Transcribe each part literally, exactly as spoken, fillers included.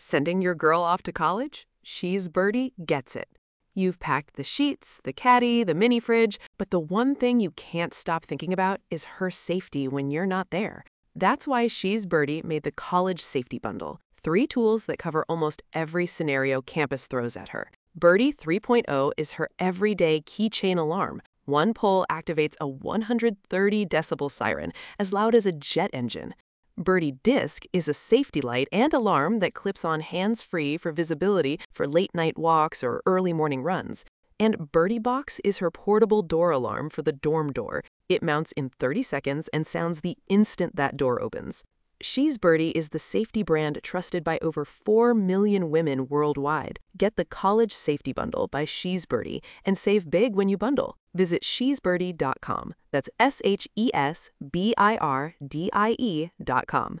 Sending your girl off to college? She's Birdie gets it. You've packed the sheets, the caddy, the mini fridge, but the one thing you can't stop thinking about is her safety when you're not there. That's why She's Birdie made the College Safety Bundle. Three tools that cover almost every scenario campus throws at her. Birdie three point oh is her everyday keychain alarm. One pull activates a one hundred thirty decibel siren, as loud as a jet engine. Birdie Disc is a safety light and alarm that clips on hands-free for visibility for late-night walks or early morning runs. And Birdie Box is her portable door alarm for the dorm door. It mounts in thirty seconds and sounds the instant that door opens. She's Birdie is the safety brand trusted by over four million women worldwide. Get the College Safety Bundle by She's Birdie and save big when you bundle. Visit she's birdie dot com. That's S H E S B I R D I E dot com.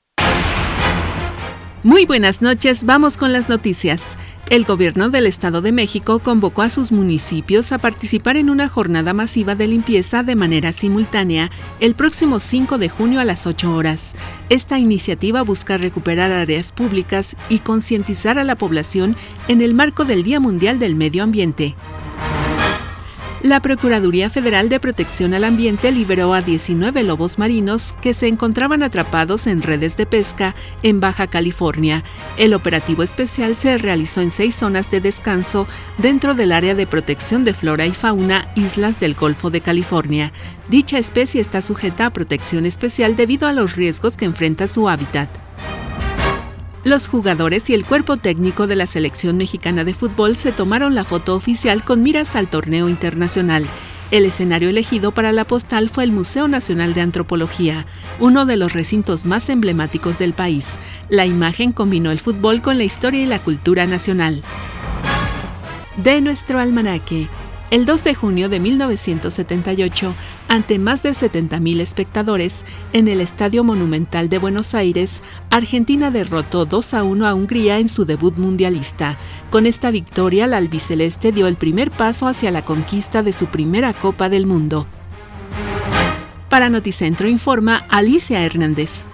Muy buenas noches, vamos con las noticias. El gobierno del Estado de México convocó a sus municipios a participar en una jornada masiva de limpieza de manera simultánea el próximo cinco de junio a las ocho horas. Esta iniciativa busca recuperar áreas públicas y concientizar a la población en el marco del Día Mundial del Medio Ambiente. La Procuraduría Federal de Protección al Ambiente liberó a diecinueve lobos marinos que se encontraban atrapados en redes de pesca en Baja California. El operativo especial se realizó en seis zonas de descanso dentro del área de protección de flora y fauna Islas del Golfo de California. Dicha especie está sujeta a protección especial debido a los riesgos que enfrenta su hábitat. Los jugadores y el cuerpo técnico de la selección mexicana de fútbol se tomaron la foto oficial con miras al torneo internacional. El escenario elegido para la postal fue el Museo Nacional de Antropología, uno de los recintos más emblemáticos del país. La imagen combinó el fútbol con la historia y la cultura nacional. De nuestro almanaque. El dos de junio de mil novecientos setenta y ocho, ante más de setenta mil espectadores, en el Estadio Monumental de Buenos Aires, Argentina derrotó dos a uno a Hungría en su debut mundialista. Con esta victoria, la albiceleste dio el primer paso hacia la conquista de su primera Copa del Mundo. Para Noticentro informa Alicia Hernández.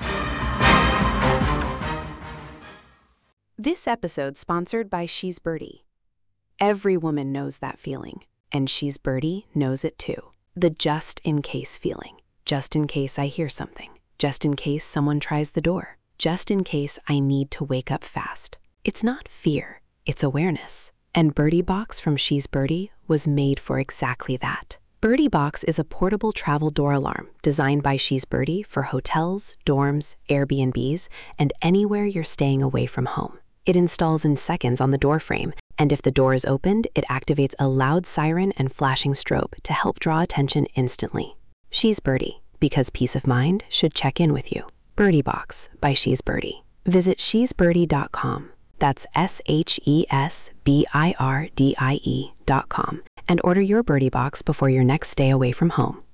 This episode sponsored by She's Birdie. Every woman knows that feeling. And She's Birdie knows it too. The just-in-case feeling. Just in case I hear something. Just in case someone tries the door. Just in case I need to wake up fast. It's not fear, it's awareness. And Birdie Box from She's Birdie was made for exactly that. Birdie Box is a portable travel door alarm designed by She's Birdie for hotels, dorms, Airbnbs, and anywhere you're staying away from home. It installs in seconds on the door frame, and if the door is opened, it activates a loud siren and flashing strobe to help draw attention instantly. She's Birdie, because peace of mind should check in with you. Birdie Box by She's Birdie. Visit she's birdie dot com. That's S H E S B I R D I E dot com. And order your Birdie Box before your next stay away from home.